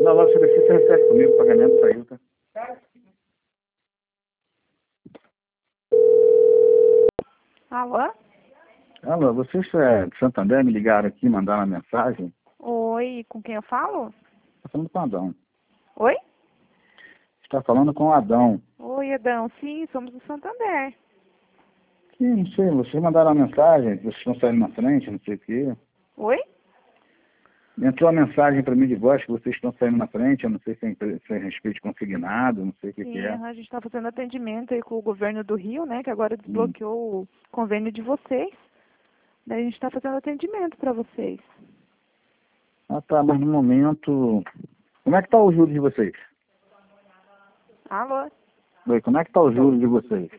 Não, logo você recebe comigo, o pagamento saiu, tá? Alô? Alô, vocês de Santander me ligaram aqui, mandaram uma mensagem? Oi, com quem eu falo? Está falando com o Adão. Oi? Está falando com o Adão. Oi, Adão. Sim, somos do Santander. Que, não sei, vocês mandaram uma mensagem, vocês estão saindo na frente, não sei o quê. Oi? Entrou uma mensagem para mim de voz que vocês estão saindo na frente, eu não sei se é respeito de consignado, não sei o que que Sim, é. a gente está fazendo atendimento aí com o governo do Rio, né? Que agora Hum. desbloqueou o convênio de vocês. Daí a gente está fazendo atendimento para vocês. Ah tá, mas no momento... Como é que está o juros de vocês? Alô? Oi, como é que está o juros de vocês?